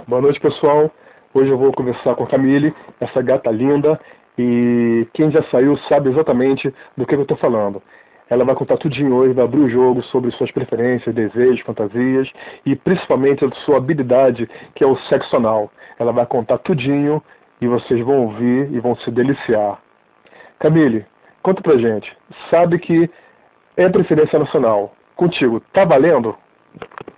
Boa noite, pessoal. Hoje eu vou conversar com a Camille, essa gata linda, e quem já saiu sabe exatamente do que eu estou falando. Ela vai contar tudinho hoje, vai abrir o jogo sobre suas preferências, desejos, fantasias e principalmente a sua habilidade, que é o sexo anal. Ela vai contar tudinho e vocês vão ouvir e vão se deliciar. Camille, conta pra gente. Sabe que é preferência nacional. Contigo, tá valendo?